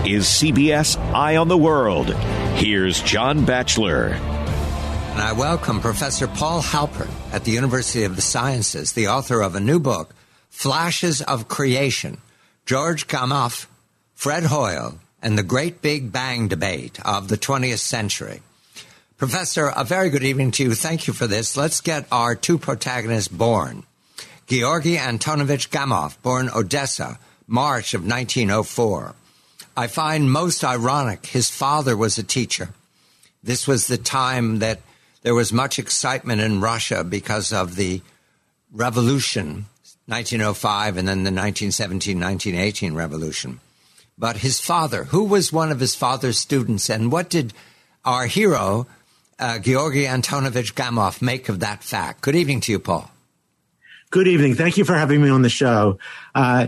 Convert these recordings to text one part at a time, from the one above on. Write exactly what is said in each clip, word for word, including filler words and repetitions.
is C B S Eye on the World. Here's John Batchelor. And I welcome Professor Paul Halpern at the University of the Sciences, the author of a new book, Flashes of Creation, George Gamow, Fred Hoyle, and the Great Big Bang Debate of the twentieth century. Professor, a very good evening to you. Thank you for this. Let's get our two protagonists born. Georgy Antonovich Gamow, born Odessa, March of nineteen oh four. I find most ironic his father was a teacher. This was the time that there was much excitement in Russia because of the revolution, nineteen oh five, and then the nineteen seventeen nineteen eighteen revolution. But his father, who was one of his father's students, and what did our hero, uh, Georgy Antonovich Gamow, make of that fact? Good evening to you, Paul. Good evening. Thank you for having me on the show. Uh,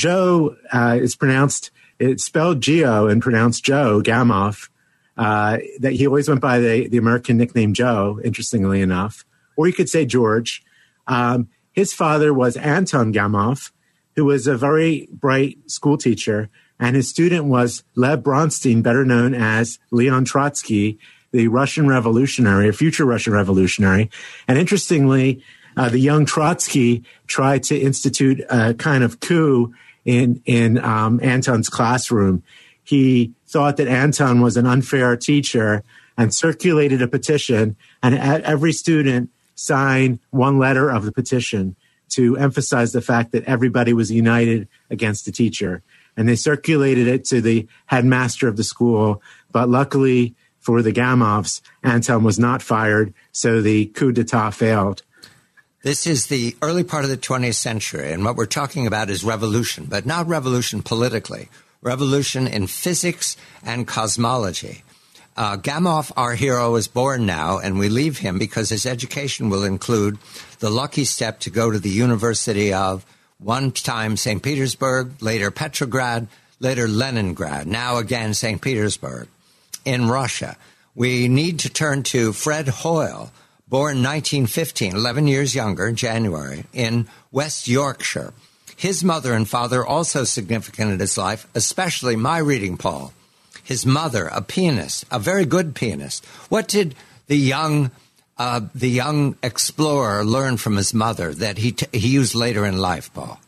Joe uh, is pronounced, it's spelled Geo and pronounced Joe Gamow. Uh, that he always went by the, the American nickname Joe, interestingly enough. Or you could say George. Um, his father was Anton Gamow, who was a very bright school teacher, and his student was Lev Bronstein, better known as Leon Trotsky, the Russian revolutionary, a future Russian revolutionary. And interestingly, uh, the young Trotsky tried to institute a kind of coup in, in um, Anton's classroom. He thought that Anton was an unfair teacher and circulated a petition, and every student signed one letter of the petition to emphasize the fact that everybody was united against the teacher. And they circulated it to the headmaster of the school. But luckily for the Gamows, Anton was not fired, so the coup d'etat failed. This is the early part of the twentieth century, and what we're talking about is revolution, but not revolution politically, revolution in physics and cosmology. Uh, Gamow, our hero, is born now, and we leave him because his education will include the lucky step to go to the University of one time Saint Petersburg, later Petrograd, later Leningrad, now again Saint Petersburg in Russia. We need to turn to Fred Hoyle, born nineteen fifteen, eleven years younger, in January, in West Yorkshire. His mother and father also significant in his life, especially my reading, Paul. His mother, a pianist, a very good pianist. What did the young uh, the young explorer learn from his mother that he t- he used later in life, Paul?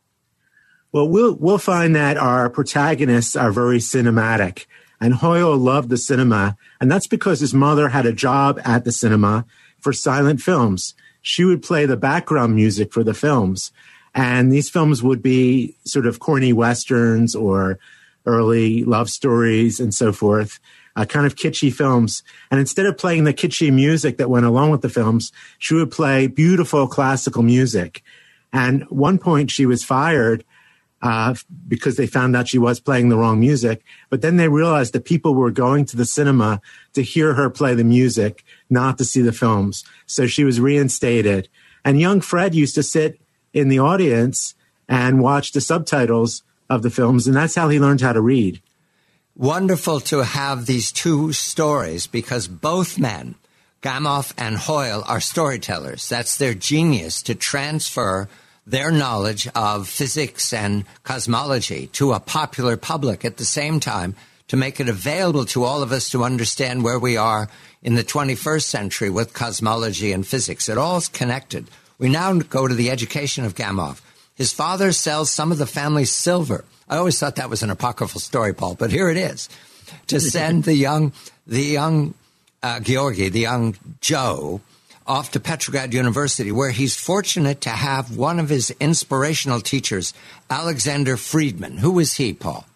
Well, we'll we'll find that our protagonists are very cinematic. And Hoyle loved the cinema, and that's because his mother had a job at the cinema for silent films. She would play the background music for the films. And these films would be sort of corny westerns or early love stories and so forth, uh, kind of kitschy films. And instead of playing the kitschy music that went along with the films, she would play beautiful classical music. And at one point she was fired uh, because they found out she was playing the wrong music. But then they realized that people were going to the cinema to hear her play the music, not to see the films. So she was reinstated. And young Fred used to sit in the audience and watch the subtitles of the films, and that's how he learned how to read. Wonderful to have these two stories because both men, Gamow and Hoyle, are storytellers. That's their genius to transfer their knowledge of physics and cosmology to a popular public at the same time to make it available to all of us to understand where we are in the twenty-first century with cosmology and physics. It all is connected. We now go to the education of Gamow. His father sells some of the family's silver. I always thought that was an apocryphal story, Paul, but here it is. To send the young, the young uh, Georgy, the young Joe, off to Petrograd University, where he's fortunate to have one of his inspirational teachers, Alexander Friedman. Who was he, Paul?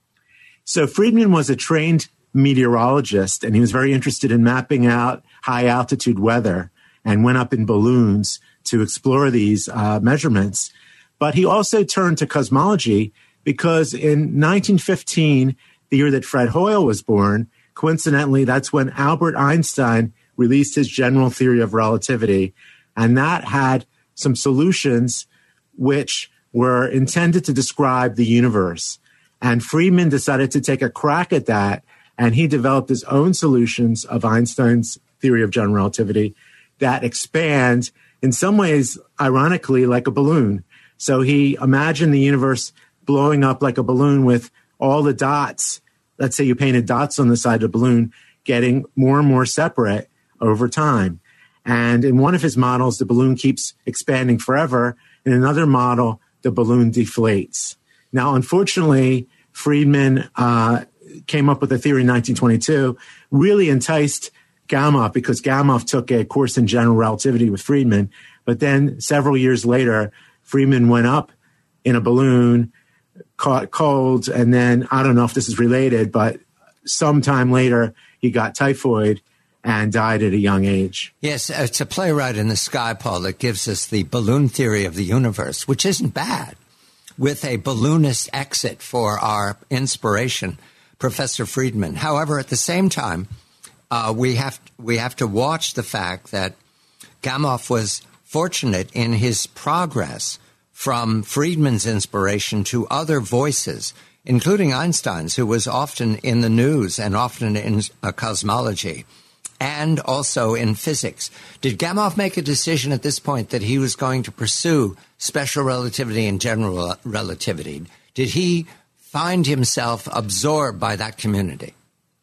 So Friedman was a trained meteorologist, and he was very interested in mapping out high-altitude weather and went up in balloons to explore these uh, measurements. But he also turned to cosmology because in nineteen fifteen, the year that Fred Hoyle was born, coincidentally, that's when Albert Einstein released his general theory of relativity. And that had some solutions which were intended to describe the universe. And Friedman decided to take a crack at that, and he developed his own solutions of Einstein's theory of general relativity that expand, in some ways, ironically, like a balloon. So he imagined the universe blowing up like a balloon with all the dots let's say you painted dots on the side of the balloon, getting more and more separate over time. And in one of his models, the balloon keeps expanding forever. In another model, the balloon deflates. Now, unfortunately, Friedman uh, came up with a theory in nineteen twenty-two, really enticed Gamow because Gamow took a course in general relativity with Friedman. But then several years later, Friedman went up in a balloon, caught cold, and then, I don't know if this is related, but sometime later, he got typhoid and died at a young age. Yes, it's a playwright in the sky, Paul, that gives us the balloon theory of the universe, which isn't bad, with a balloonist exit for our inspiration, Professor Friedman. However, at the same time, uh, we have we have to watch the fact that Gamow was fortunate in his progress from Friedman's inspiration to other voices, including Einstein's, who was often in the news and often in uh, cosmology, and also in physics. Did Gamow make a decision at this point that he was going to pursue special relativity and general relativity? Did he find himself absorbed by that community?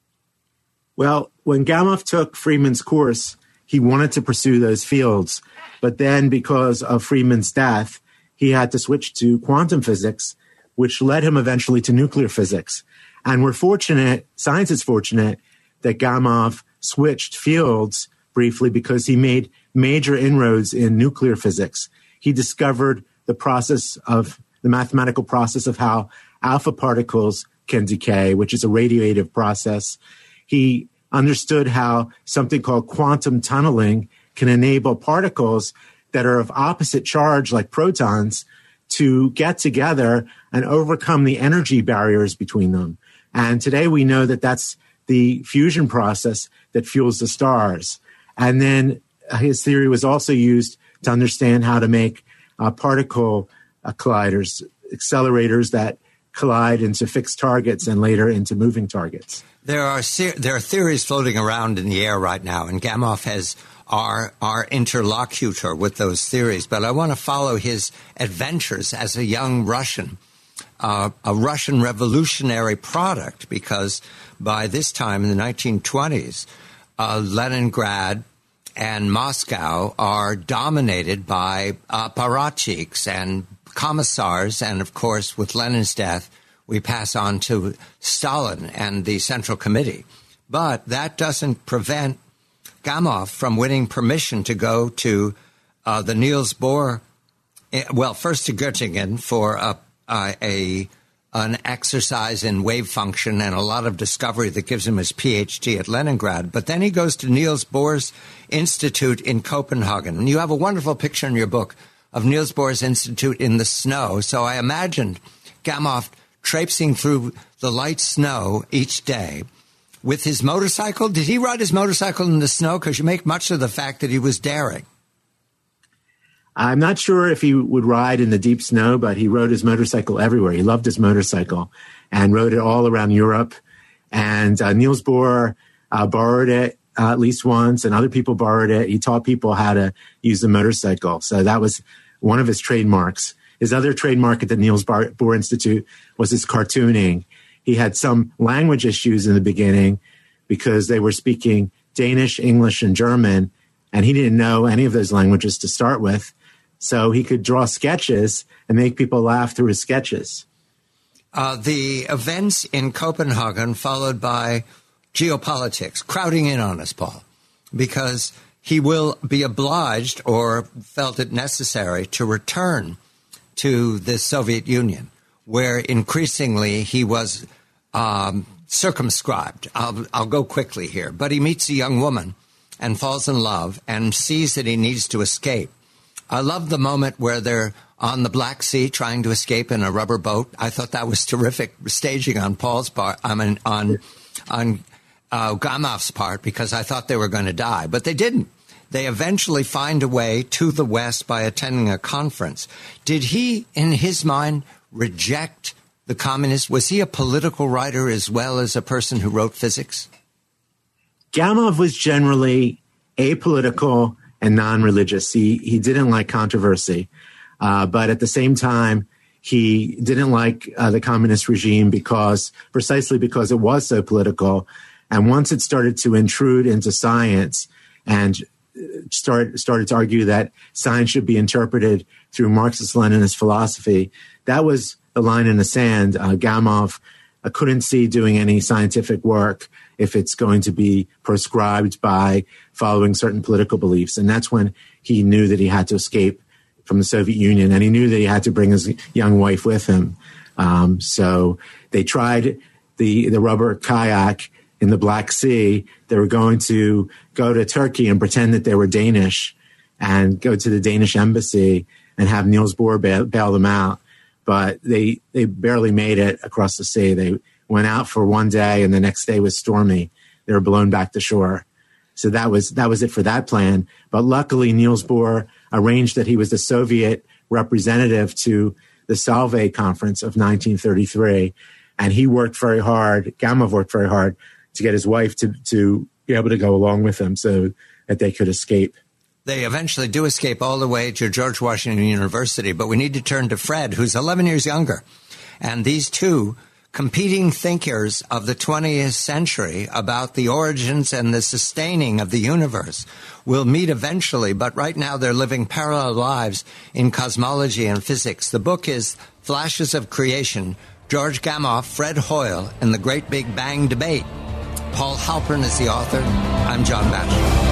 Well, when Gamow took Friedman's course, he wanted to pursue those fields. But then because of Friedman's death, he had to switch to quantum physics, which led him eventually to nuclear physics. And we're fortunate, science is fortunate, that Gamow switched fields briefly because he made major inroads in nuclear physics. He discovered the process of the mathematical process of how alpha particles can decay, which is a radiative process. He understood how something called quantum tunneling can enable particles that are of opposite charge, like protons, to get together and overcome the energy barriers between them. And today we know that that's the fusion process that fuels the stars. And then his theory was also used to understand how to make uh, particle uh, colliders, accelerators that collide into fixed targets and later into moving targets. There are ser- there are theories floating around in the air right now, and Gamow has our our interlocutor with those theories. But I want to follow his adventures as a young Russian, uh, a Russian revolutionary product, because by this time in the nineteen twenties, uh, Leningrad and Moscow are dominated by apparatchiks and commissars, and of course, with Lenin's death, we pass on to Stalin and the Central Committee. But that doesn't prevent Gamow from winning permission to go to uh, the Niels Bohr, well, first to Göttingen for a, a, a an exercise in wave function and a lot of discovery that gives him his P H D at Leningrad. But then he goes to Niels Bohr's Institute in Copenhagen. And you have a wonderful picture in your book of Niels Bohr's Institute in the snow. So I imagined Gamow traipsing through the light snow each day with his motorcycle. Did he ride his motorcycle in the snow? Because you make much of the fact that he was daring. I'm not sure if he would ride in the deep snow, but he rode his motorcycle everywhere. He loved his motorcycle and rode it all around Europe. And uh, Niels Bohr uh, borrowed it uh, at least once, and other people borrowed it. He taught people how to use the motorcycle. So that was one of his trademarks. His other trademark at the Niels Bohr Institute was his cartooning. He had some language issues in the beginning because they were speaking Danish, English, and German, and he didn't know any of those languages to start with. So he could draw sketches and make people laugh through his sketches. Uh, the events in Copenhagen followed by geopolitics crowding in on us, Paul, because he will be obliged or felt it necessary to return to the Soviet Union, where increasingly he was um, circumscribed. I'll, I'll go quickly here. But he meets a young woman and falls in love and sees that he needs to escape. I love the moment where they're on the Black Sea trying to escape in a rubber boat. I thought that was terrific staging on Paul's part, I mean, on, on uh, Gamow's part, because I thought they were going to die. But they didn't. They eventually find a way to the West by attending a conference. Did he, in his mind, reject the communists? Was he a political writer as well as a person who wrote physics? Gamow was generally apolitical and non-religious. He he didn't like controversy, uh, but at the same time, he didn't like uh, the communist regime because precisely because it was so political. And once it started to intrude into science and start, started to argue that science should be interpreted through Marxist-Leninist philosophy, that was the line in the sand. Uh, Gamow uh, couldn't see doing any scientific work if it's going to be prescribed by following certain political beliefs. And that's when he knew that he had to escape from the Soviet Union, and he knew that he had to bring his young wife with him. Um, so they tried the, the rubber kayak in the Black Sea. They were going to go to Turkey and pretend that they were Danish and go to the Danish embassy and have Niels Bohr bail, bail them out. But they, they barely made it across the sea. They went out for one day, and the next day was stormy. They were blown back to shore. So that was that was it for that plan. But luckily, Niels Bohr arranged that he was the Soviet representative to the Solvay Conference of nineteen thirty-three, and he worked very hard. Gamow worked very hard to get his wife to to be able to go along with him so that they could escape. They eventually do escape all the way to George Washington University, but we need to turn to Fred, who's eleven years younger. And these two competing thinkers of the twentieth century about the origins and the sustaining of the universe will meet eventually, but right now they're living parallel lives in cosmology and physics. The book is Flashes of Creation, George Gamow, Fred Hoyle, and the Great Big Bang Debate. Paul Halpern is the author. I'm John Batchelor.